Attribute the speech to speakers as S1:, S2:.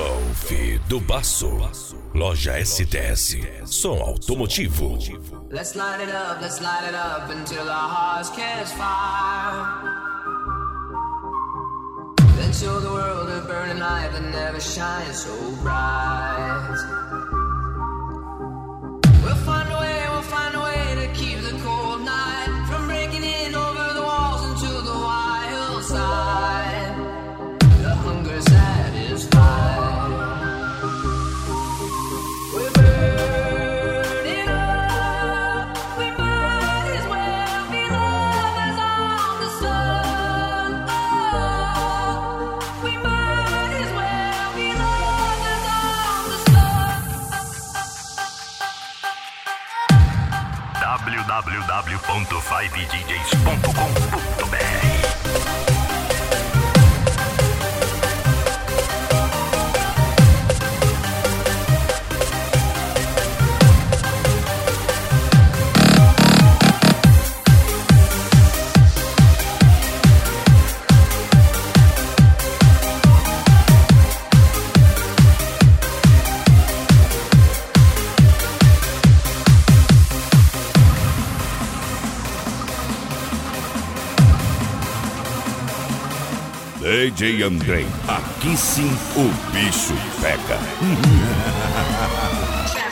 S1: Dolph do Baço, Loja STS, som automotivo.
S2: Let's light it up until our hearts catch fire. Then show the world a burning light that never shines so bright. We'll find a way to keep the cold night from breaking in over the walls into the wild side. The hunger satisfied. We're burning up. We might as well be lovers on the sun. Oh, we might as well be lovers on the sun.
S3: www.5djs.com.br
S1: DJ Andrei, aqui sim o bicho pega.